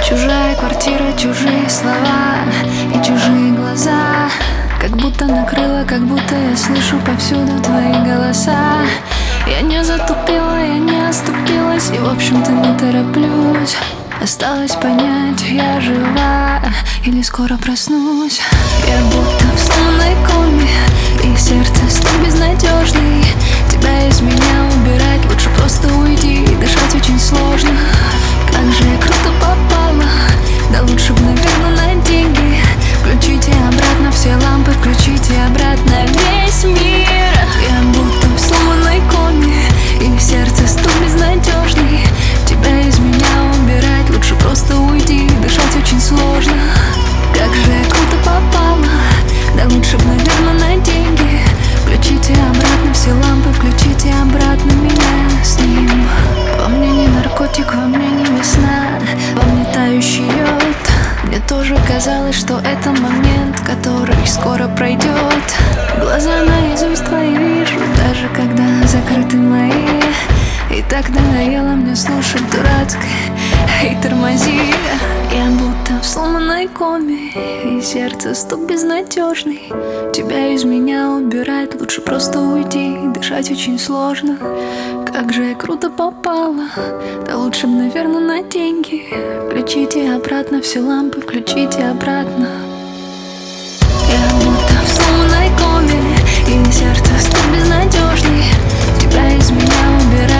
Чужая квартира, чужие слова и чужие глаза. Как будто накрыло, как будто я слышу повсюду твои голоса. Я не затупила, я не оступилась, и в общем-то не тороплюсь. Осталось понять, я жива или скоро проснусь. Я будто в сломанной коме, и сердце стук безнадежный. Тебя из меня убирать, лучше просто уйди, дышать очень сложно. Как же я круто попала, да лучше бы, наверное, на деньги. Включите обратно все лампы, включите обратно весь мир. Я будто в сломанной коме, и сердце стук безнадежный. Тебя из меня убирать, лучше просто уйди, дышать очень сложно. Как же я круто попала, да лучше бы, наверное, на деньги. Включите обратно все лампы, включите обратно меня с ним. Во мне не наркотик, во мне не весна, во мне тающий лед. Мне тоже казалось, что это момент, который скоро пройдет. Глаза наизусть твои вижу, даже когда закрыты мои. И так надоело мне слушать дурацкое «Эй, тормози». Я будто в сломанной коме, и сердце стук безнадежный. Тебя из меня убирать, лучше просто уйди, дышать очень сложно. Как же я круто попала, да лучше бы, наверное, на деньги. Включите обратно все лампы, включите обратно. Я будто в сломанной коме, и сердце стук безнадежный. Тебя из меня убирать.